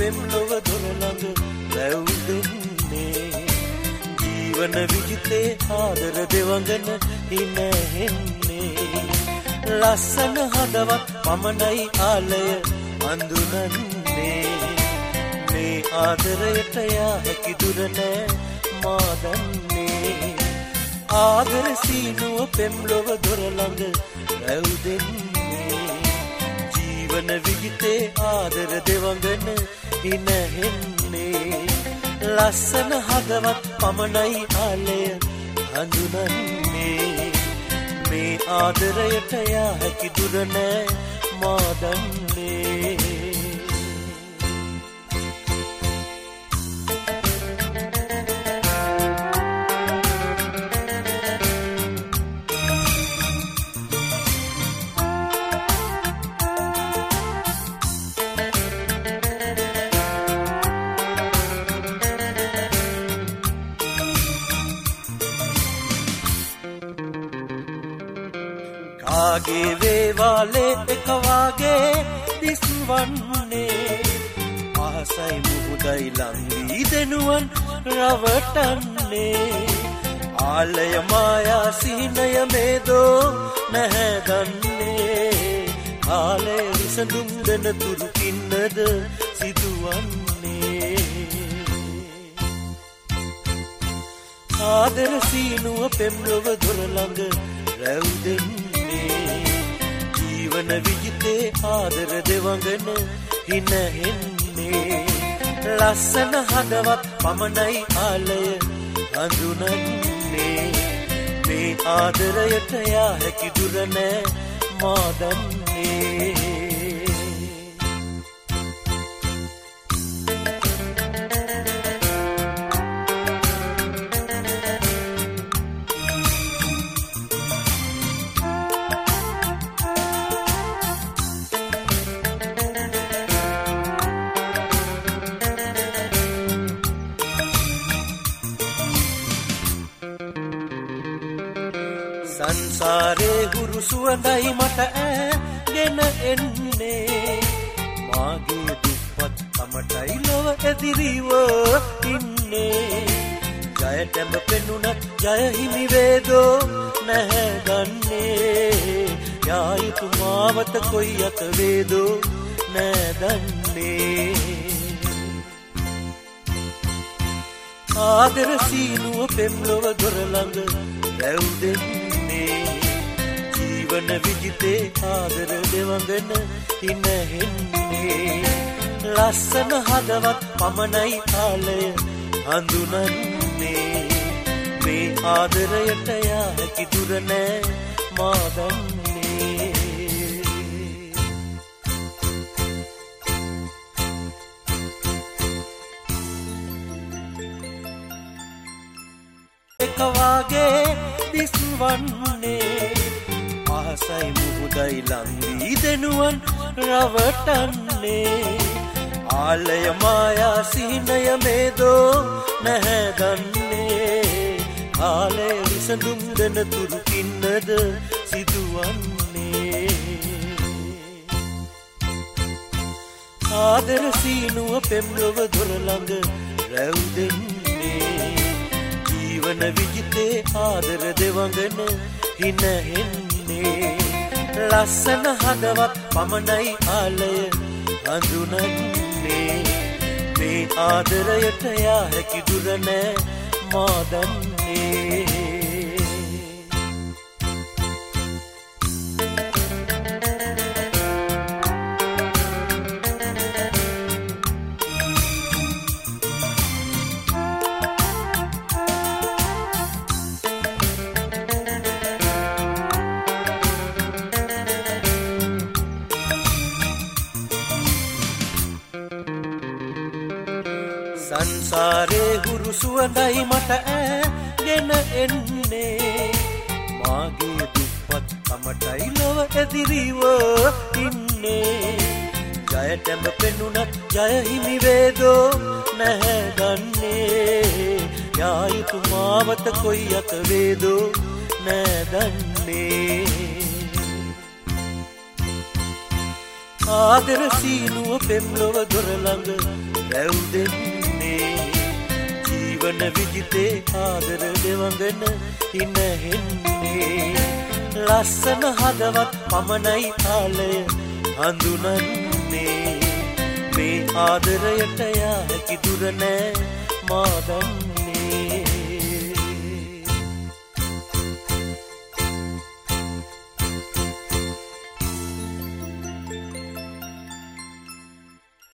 පෙම්ලොව දොර ළඟ රැවුදෙන්නේ ජීවන විජිතේ ආදර දෙවඟන ඉනහෙන්නේ ලස්සන හදවත් පමණයි ආලය අඳුනන්නේ මේ ආදරයට යා හැකි දුර නෑ මා දන්නේ ආදර සීනුව පෙම්ලොව දොර ළඟ රැවුදෙන්නේ ජීවන විජිතේ ආදර දෙවඟන ඉනහෙන්නේ ලස්සන හදවත් පමණයි ආලය හඳුනන්නේ මේ ආදරයට යා හැකි දුර නෑ මා දන්නේ ආගේ වේවාලේ එක වාගේ දිස්වන්නේ ආසයි මුහුදයි ලංවී දෙනුවන් රවටන්නේ ආලය මායා සිහිනය මේදෝ නැහැ දන්නේ ආලය විසඳුම් දෙන තුරු කින්නද සිදුවන්නේ ආදර සීනුව පෙම්ලොව දොර ළඟ රැවුදෙන්නේ ජීවන විජිතේ ආදර දෙවඟන හිනහෙන්නේ ලස්සන හදවත් පමණයි ආලය හඳුනන්නේ මේ ආදරයට යා හැකි දුර නෑ මා දන්නේ සංසාරේ ගුරු සුවඳයි මට ගෙන එන්නේ මාගේ දුප්පත් කමටයි ලොව එදිරිව ඉන්නේ ජයටම පෙනුනත් ජය හිමි වේදෝ නැහැ දන්නේ යා යුතු මාවත කොයි අත වේදෝ නැහැ දන්නේ ආදර සීනුව පෙම්ලොව දොර ළඟ රැවුදෙන්නේ ජීවන විජිතේ ආදර දෙවඟන ඉනහෙන්නේ ලස්සන හදවත් පමණයි ආලය හඳුනන්නේ මේ ආදරයට යා හැකි දුර නෑ මා දන්නේ එක වාගේ දිස්වන්නේ ආසයි මුහුදයි ලංවී දෙනුවන් රවටන්නේ ආලය මායා සිහිනය මේදෝ නැහැ දන්නේ ආලය විසඳුම් දෙන තුරු කින්නද සිදුවන්නේ ආදර සීනුව පෙම්ලොව දොර ළඟ රැවුදෙන්නේ ජීවන විජිතේ ආදර දෙවඟන හිනහෙන්නේ ලස්සන හදවත් පමණයි ආලය හඳුනන්නේ මේ ආදරයට යා හැකි දුර නෑ මා දන්නේ සංසාරේ ගුරු සුවඳයි මට ගෙන එන්නේ මාගේ දුප්පත් කමටයි ලොව එදිරිව ඉන්නේ ජයටම පෙනුනත් ජය හිමි වේදෝ නැහැ දන්නේ යා යුතු මාවත කොයි අත වේදෝ නැහැ දන්නේ ආදර සීනුව පෙම්ලොව දොර ළඟ වැව්දෙන්නේ ජීවන විජිතේ ආදර දෙවඟන ඉනහෙන්නේ ලස්සන හදවත් පමණයි ආලය හඳුනන්නේ මේ ආදරයට යා හැකි දුර නෑ මා දන්නේ